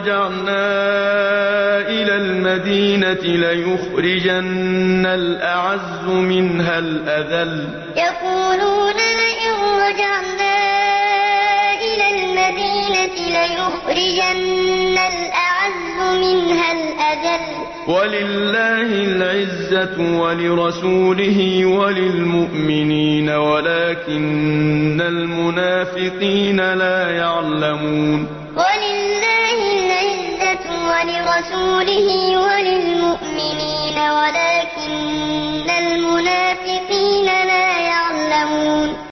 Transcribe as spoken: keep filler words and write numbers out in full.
رجعنا إلى المدينة ليخرجن الأعز منها الأذل يقولون لئن رجعنا إلى المدينة ليخرجن الأعز منها الأذل ولله العزة ولرسوله وللمؤمنين ولكن المنافقين لا يعلمون ولله العزة ولرسوله وللمؤمنين ولكن المنافقين لا يعلمون